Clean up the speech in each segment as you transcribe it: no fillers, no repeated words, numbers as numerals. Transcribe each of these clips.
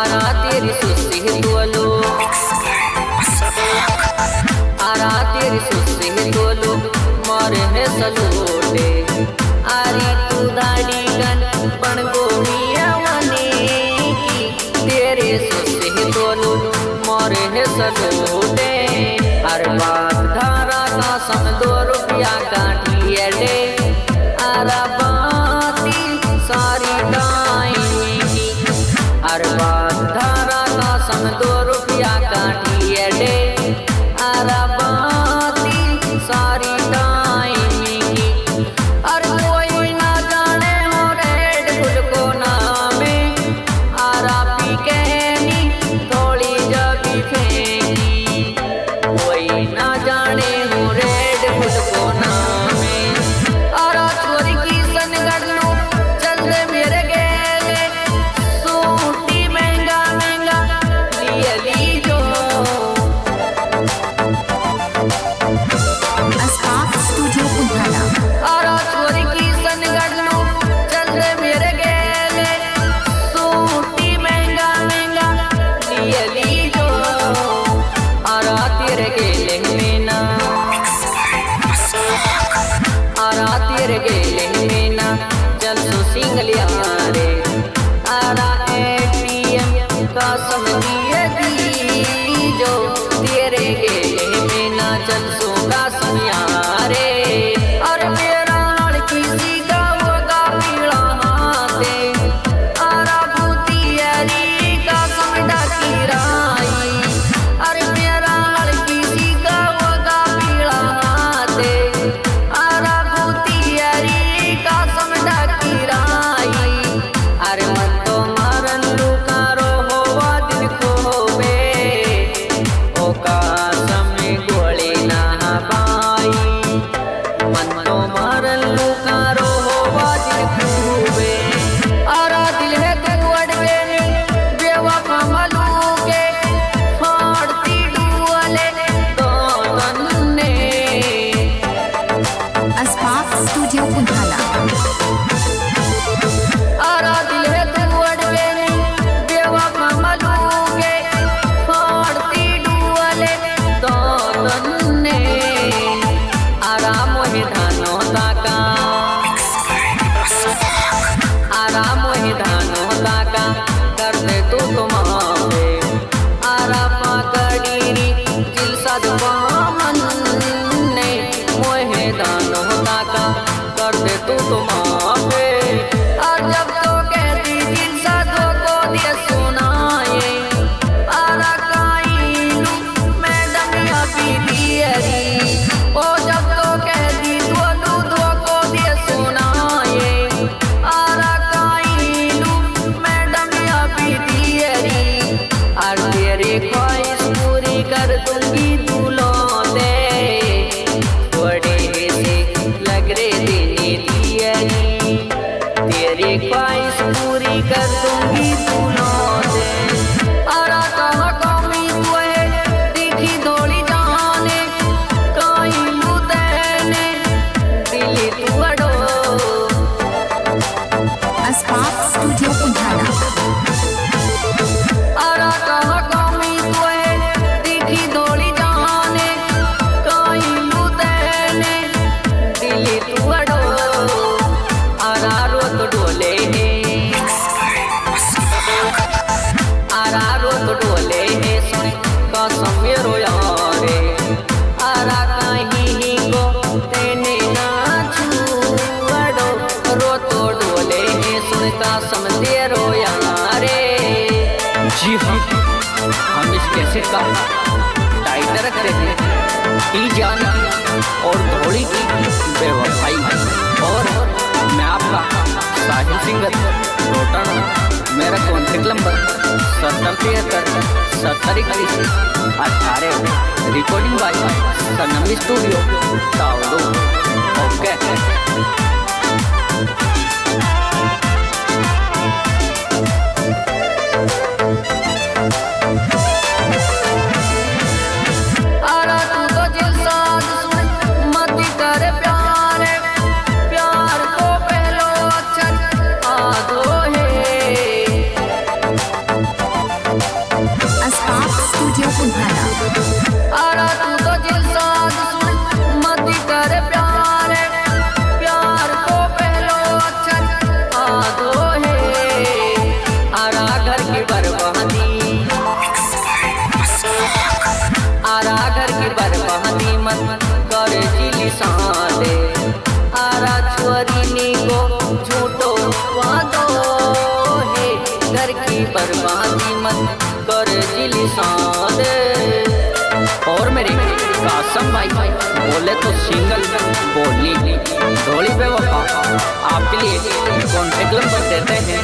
आरा तेरी सुस्ती तोलो, आरा तेरी सुस्ती तोलो मारे है सलोटे। आरी तू दाढ़ी गन पण गोमिया मने की तेरे सुस्ती तोलो मारे है सलोटे। अरे बात धारा का सम 2 रुपया काटिए ले, आरा बाती सारी टाइम की। अरे बात धारा का सम 2 रुपया काटिए ले, आरा बाती सारी टाइम की। अरे कोई ना जाने हो रेड फुल को नामे, आरा पी कहनी थोड़ी जबी फेंकी। कोई ना जाने हो रेड फुल को नामे, आरा चोरी की सनगढ़ लो चल दे मेरे गेले। सूटी महंगा महंगा लिए ली जो स्टूडियो उधाना। आरा चोरी की सनगढ़ लो चल दे मेरे गेले। सूटी महंगा महंगा लिए ली जो आरा तेरे गेले में ना, आरा तेरे गेले में ना चल सो सिंगलिया रे। आरा ATM का समझिए दी जो तेरे गेले में ना चल सो का समयारे। और मेरा लड़की सी का होगा पीला हाथे, आरा भूतियरी का समझा की राई। अरे मेरा लड़की सी का होगा पीला हाथे, आरा भूतियरी का समझा की राई। अरे मन तो मारन लुकारो होवा दिन खोबे, ओ का समय गोली ना पाई। मन तो मारन लुकारो होवा दिन खोबे, आरा दिल है तू अड़वे बेवफा मलूके। फाड़ती डुअले दो तन्ने, स्टूडियो उधाना। आरा दिल है तू अड़वे बेवफा मलूके। फाड़ती डुअले दो तन्ने, आरा मोहे धानो ताका, आरा मोहे धानो ताका कर दे तू तुम्हारे। आरा पाकड़ी दिल सदवामन ने मोहे धानो ताका कर दे तू तुम्हारे। और जब तो कहती दिल सदो को दिए सुनाए, आरा काइलू मैडम या पी दियरी। ओ जब तो कहती तो दूधो को दिए सुनाए, आरा काइलू मैडम या पी दियरी। और तेरी ख्वाहिश पूरी कर दूंगी दूल्हों दे, थोड़े से लग रे देने दियरी। तेरी ख्वाहिश पूरी कर दूंगी दूल्हों दे। आरा कहाँ कमी तू है दिखी थोड़ी जाने, काइलू तेने दिली तू अड़ो। स्टूडियो उधाना। आरा कहाँ कमी तू है दिखी थोड़ी जाने, काइलू तेने दिली तू अड़ो। आरा रोत डोले है, आरा रोत डोले है सुन कसम मेरो यारे। आरा कहीं को तेने ना छुअड़ो, रोतो डोले है सुन कसम तेरो यारे। जी हाँ, हम इस कैसेट का टाइटल रखते हैं ई जान की और धोड़ी की बेवफाई। और मैं आपका साहिल सिंगर रोटाना, मेरा contact number 7073 recording by Sanam studio तावड़ो। ओके आरा तू तो दिल साज सुन मत कर प्यार, प्यार को पहलो अक्षर आधो है। बर्बादी, आरा घर की बर्बादी मत करे जिली सादे, आरा छुअरी को झूठो वादो है, घर की बर्बादी मत करे जिली सादे। और मेरी कासम भाई बोले तो सिंगल बोली ढोली पे वफा आपके लिए कॉन्टेक्ट नंबर देते हैं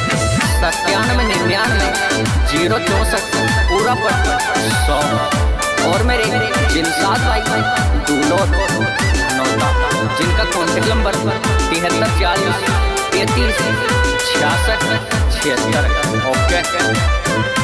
9799 पूरा पर 100। और मेरे जिनसाद भाई दूलोत नौता जिनका कॉन्टेक्ट नंबर 7340 33 66 76। ओके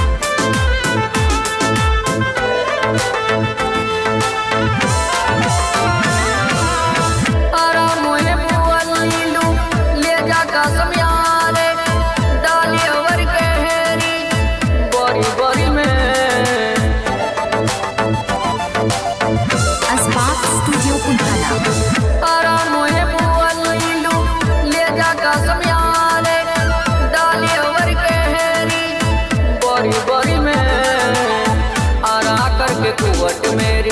कुवट मेरी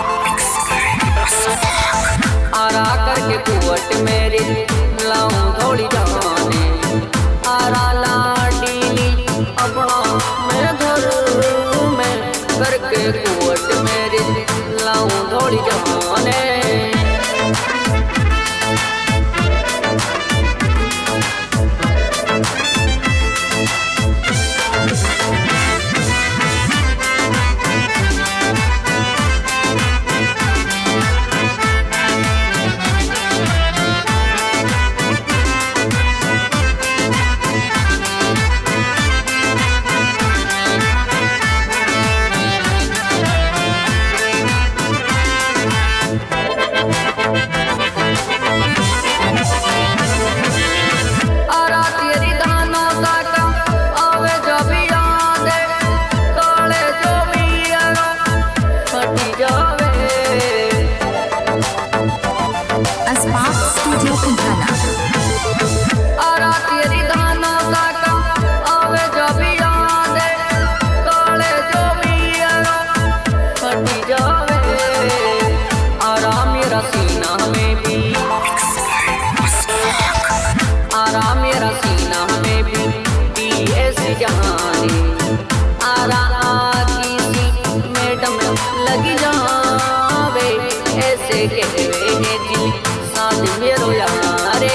आरा करके कुवट मेरी लाऊं थोड़ी जाने, आरा लाडीली अपना मैं घर में करके कुवट मेरी लाऊं थोड़ी जाने। आरा आकी सी मैडम लगी जावे ऐसे कहवे है जी साथ मेरो यारे।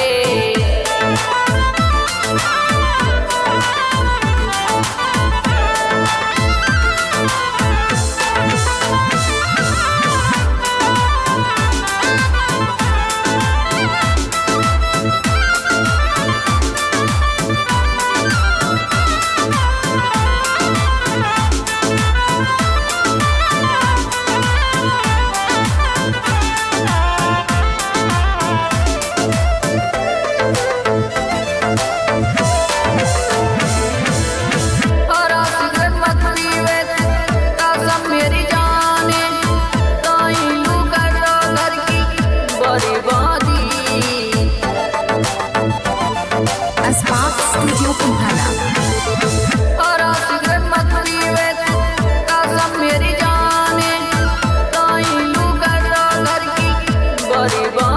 Spark Studio Kunthala।